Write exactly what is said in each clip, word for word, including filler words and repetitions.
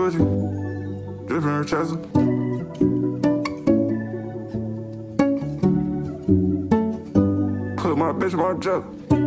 Gucci, drippin' Richessa. Put my bitch in my jet.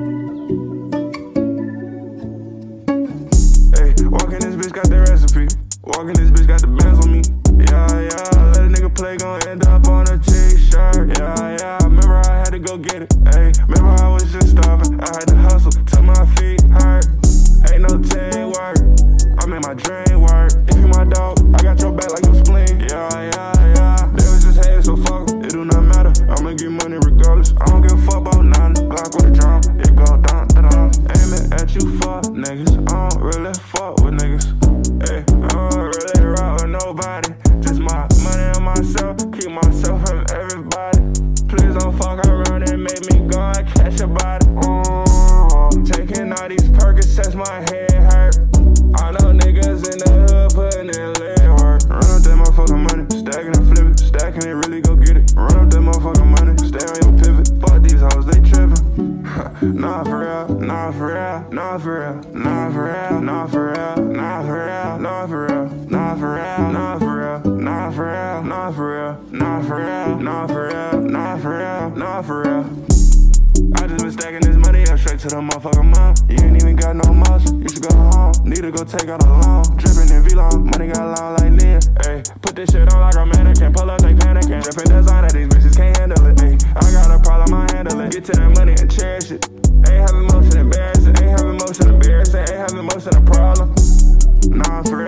Hey, walking this bitch got the recipe. Walking this bitch got the bands on me. Yeah, yeah, let a nigga play, gon' end up on a t-shirt. Yeah, yeah, remember I had to go get it. Hey, remember I was just starving. I had to hustle till my feet hurt. Ain't no teamwork, I'm in my dream work. If you my dog, I got your back like your spleen. Yeah, yeah, yeah, they was just hating, so fuck 'em. It do not matter, I'ma get money regardless. I don't give a fuck about nothing. Glock with a drum, it go dun dun dun. Aiming at you fuck niggas, I don't really fuck with niggas. Hey, I don't really rock with nobody. Just my money and myself, keep myself from everybody. Please don't fuck around and make me go and catch a body. Mm, taking all these Percocets, my head hurt. I know niggas in the hood putting in leg work. Run up that motherfucking money, stacking and flip it, stacking it, really go get it. Run up that motherfucking money, stay on your pivot. Fuck these hoes, they trippin'. Nah for real, nah for real, nah for real, nah for real, nah for real, nah for real, nah for real, nah for real, nah for real, nah for real, nah for real, nah for real, nah for real, nah for real, nah for real. I just been stacking this money up straight to the motherfucking mom. You ain't even got no motion, you should go home. Need to go take out a loan. Drippin' in V-Long, money got long like Nia. Ayy, put this shit on like a mannequin. Pull up, they panicking. Drippin' designer, these bitches can't handle it. Ayy, I got a problem, I handle it. Get to that money and cherish it. Ain't having motion embarrassing, ain't having motion embarrassing, ain't having motion a problem. Nah, for real.